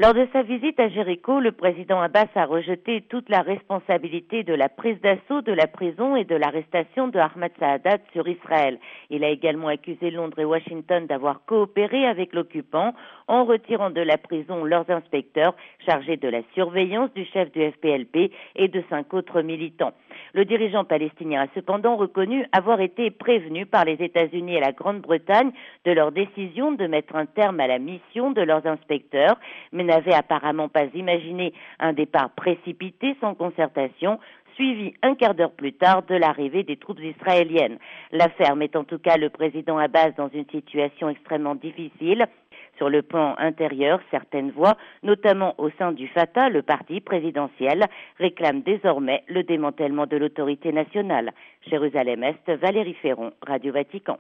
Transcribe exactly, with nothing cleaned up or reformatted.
Lors de sa visite à Jéricho, le président Abbas a rejeté toute la responsabilité de la prise d'assaut de la prison et de l'arrestation de Ahmad Saadat sur Israël. Il a également accusé Londres et Washington d'avoir coopéré avec l'occupant en retirant de la prison leurs inspecteurs chargés de la surveillance du chef du F P L P et de cinq autres militants. Le dirigeant palestinien a cependant reconnu avoir été prévenu par les États-Unis et la Grande-Bretagne de leur décision de mettre un terme à la mission de leurs inspecteurs, mais n'avait apparemment pas imaginé un départ précipité sans concertation, suivi un quart d'heure plus tard de l'arrivée des troupes israéliennes. L'affaire met en tout cas le président Abbas dans une situation extrêmement difficile. Sur le plan intérieur, certaines voix, notamment au sein du Fatah, le parti présidentiel, réclament désormais le démantèlement de l'autorité nationale. Jérusalem-Est, Valérie Ferron, Radio Vatican.